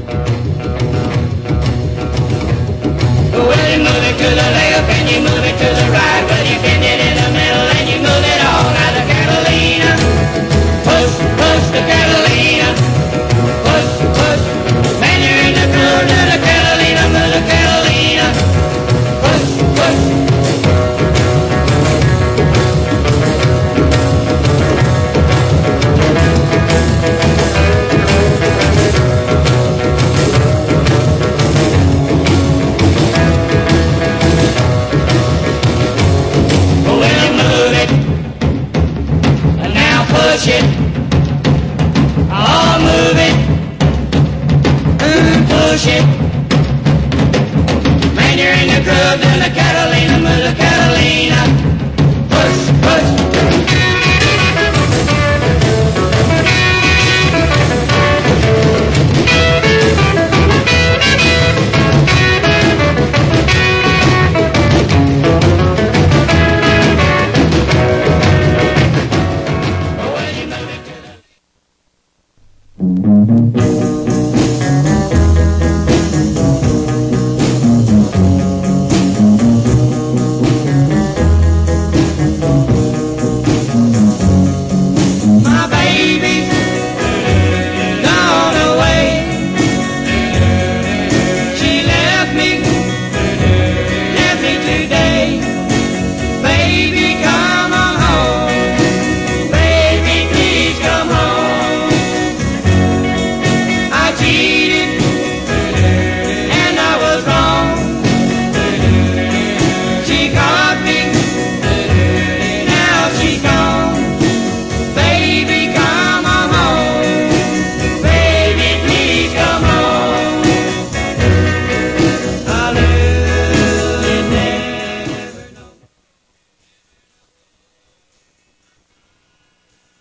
Well, you move it to the left and you move it to the right, but you bend it in the middle and you move it all. Now the Catalina, push, push the Catalina, push, push. Man, you're in the groove to the Catalina, move the Catalina, push, push. Push it, oh move it, push it. Man, you're in the groove to the Catalina, move the Catalina, push, push.